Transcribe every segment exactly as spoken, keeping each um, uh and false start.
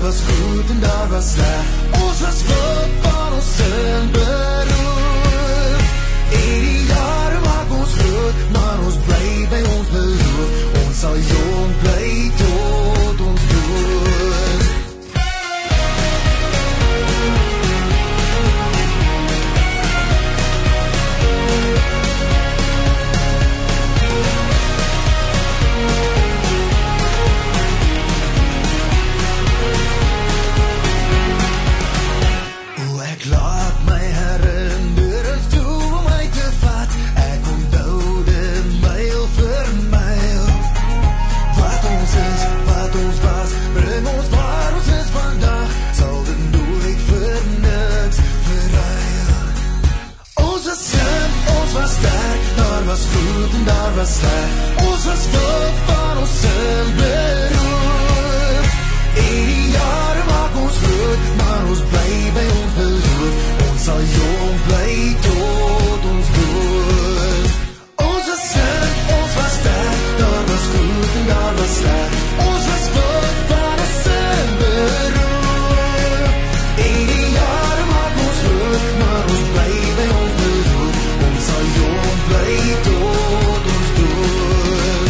was goed en daar was sleg. Ons was vol van ons sin beroep. En die jare maak ons groot, maar ons bly by ons beloof. Ons sal jong bly tot ons dood. Was goed en daar was sleg. Ons was vol van ons sin beroep. En die jare maak ons groot, maar ons bly by ons beloof. Ons sal jong bly tot ons dood. Ons was sin, ons was sterk, daar was goed en daar was sleg. Ons was vol van ons sin beroep. En die jare maak ons groot, maar ons bly by ons beloof. Ons sal jong bly tot ons dood.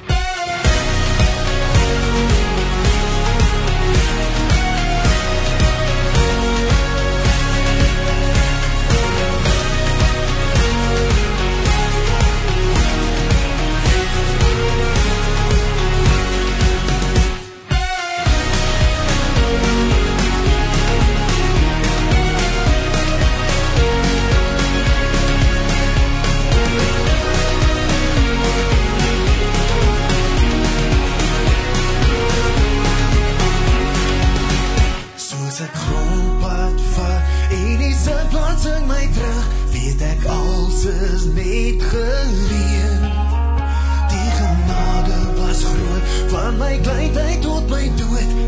Is net geleen. Die genade was groot, van my kleinheid tot my dood.